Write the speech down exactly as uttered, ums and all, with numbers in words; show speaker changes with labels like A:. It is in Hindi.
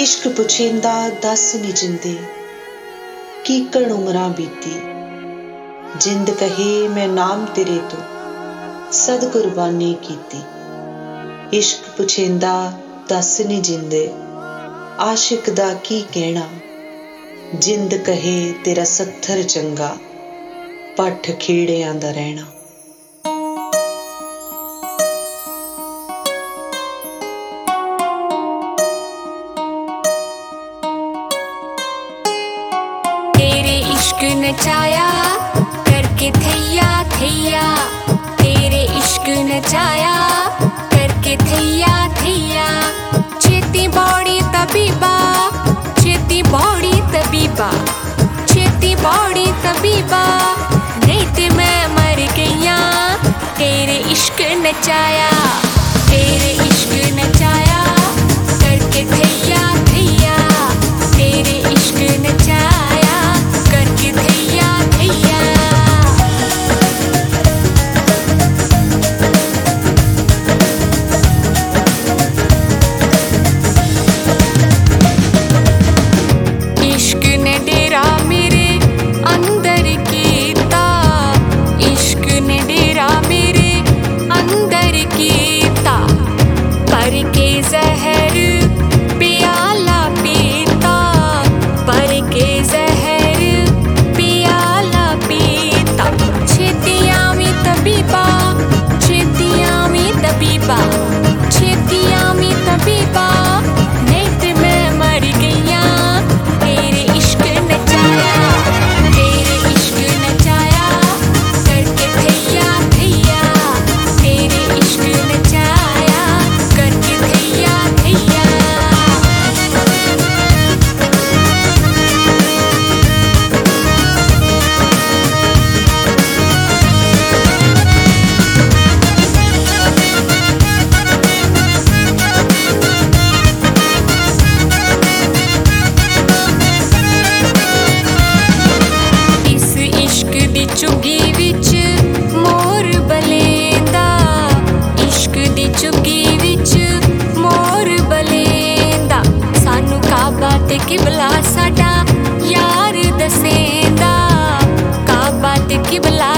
A: इश्क पुछेंदा दस नी जिंदे कीकड़ उमरां बीती। जिंद कहे मैं नाम तेरे तो सद कुर्बानी कीती। इश्क पुछेंदा दस नी जिंदे आशिक दा की कहना। जिंद कहे तेरा सत्थर चंगा पठ खेड़ियां दा रहना।
B: इश्क नचाया करके थैया थैया, तेरे इश्क नचाया करके थैया थैया। छेती बौड़ी तबीबा, छेती बौड़ी तबीबा, छेती बौड़ी तबीबा, नहीं ते मैं मर गईया। तेरे इश्क नचाया, तेरे इश्क नचाया करके थैया थैया, तेरे इश्क नचाया करके थैया थैया। इश्क ने डेरा मेरे अंदर कीता, इश्क ने डेरा मेरे अंदर कीता। पर के जहर प्याला पीता, पर के जहर प्याला पीता। छेतियां में तबीबा, छेतियां में तबीबा, छेतियां में तबीबा, नहीं ते मैं मर गईया। तेरे इश्क नचाया, तेरे इश्क नचाया करके थैया थैया, तेरे इश्क नचाया करके थैया थैया। इस इश्क दी चुगी विच मोर बलेंदा, इश्क दी चुगी विच मोर बलेंदा। सानू काबा ते किबला साडा यार दसेंदा, काबा ते किबला